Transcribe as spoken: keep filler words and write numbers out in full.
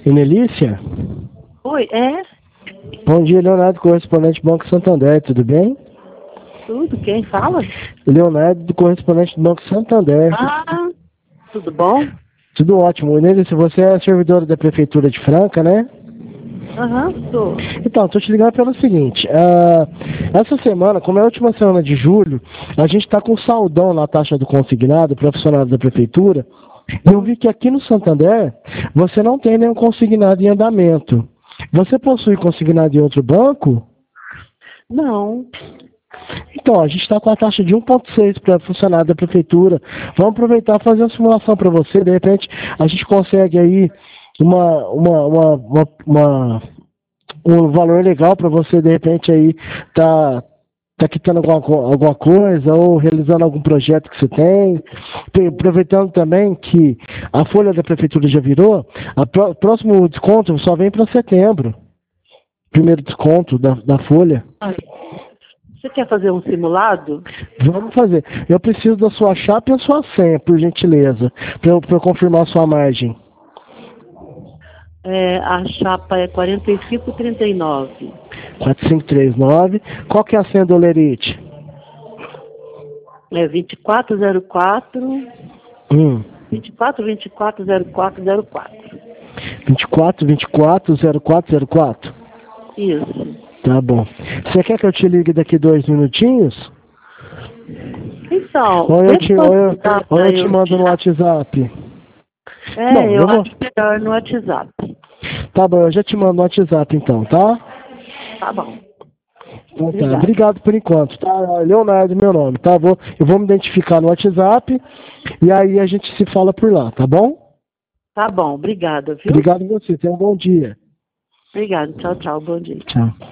Inelícia? Oi, é? Bom dia, Leonardo, correspondente do Banco Santander, tudo bem? Tudo, quem fala? Leonardo, do correspondente do Banco Santander. Ah, tudo bom? Tudo ótimo. Inelícia, você é servidora da Prefeitura de Franca, né? Aham, uhum, tô. Então, estou te ligando pelo seguinte, uh, essa semana, como é a última semana de julho, a gente está com saldão na taxa do consignado para funcionários da Prefeitura, e eu vi que aqui no Santander, você não tem nenhum consignado em andamento. Você possui consignado em outro banco? Não. Então, a gente está com a taxa de um vírgula seis para funcionário da Prefeitura. Vamos aproveitar e fazer uma simulação para você, de repente a gente consegue aí uma, uma, uma, uma, uma um valor legal para você, de repente, aí tá, tá quitando alguma, alguma coisa ou realizando algum projeto que você tem. Aproveitando também que a folha da Prefeitura já virou, o próximo desconto só vem para setembro. Primeiro desconto da, da folha. Você quer fazer um simulado? Vamos fazer. Eu preciso da sua chapa e a sua senha, por gentileza, para eu, eu confirmar a sua margem. É, a chapa é quarenta e cinco trinta e nove. quatro cinco três nove. Qual que é a senha do Olerite? É vinte e quatro zero quatro. Hum. vinte e quatro vinte e quatro zero quatro zero quatro. vinte e quatro vinte e quatro zero quatro zero quatro? Isso. Tá bom. Você quer que eu te ligue daqui dois minutinhos? Então, ou eu te, ou eu, ou eu te eu mando no WhatsApp? É, Bom, eu, eu vou... acho melhor no WhatsApp. Tá bom, eu já te mando no WhatsApp então, tá? Tá bom. Então, tá. Obrigado por enquanto, tá? Leonardo, meu nome, tá? Vou, eu vou me identificar no WhatsApp e aí a gente se fala por lá, tá bom? Tá bom, obrigada, viu? Obrigado a você, tenha um bom dia. Obrigada, tchau, tchau, bom dia. Tchau.